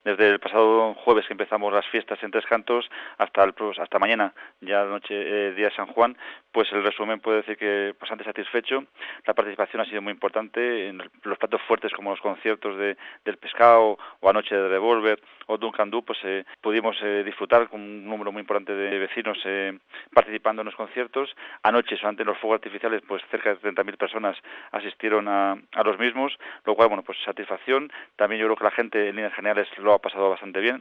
Desde el pasado jueves que empezamos las fiestas en Tres Cantos hasta mañana, ya noche, día de San Juan, pues el resumen puede decir que bastante satisfecho. La participación ha sido muy importante en los platos fuertes como los conciertos del Pescado o anoche de Revolver o Duncan Du, pues pudimos disfrutar con un número muy importante de vecinos participando en los conciertos. Anoche, solamente en los fuegos artificiales, pues cerca de 30.000 personas asistieron a los mismos, lo cual, bueno, pues satisfacción. También yo creo que la gente en líneas generales lo ha pasado bastante bien.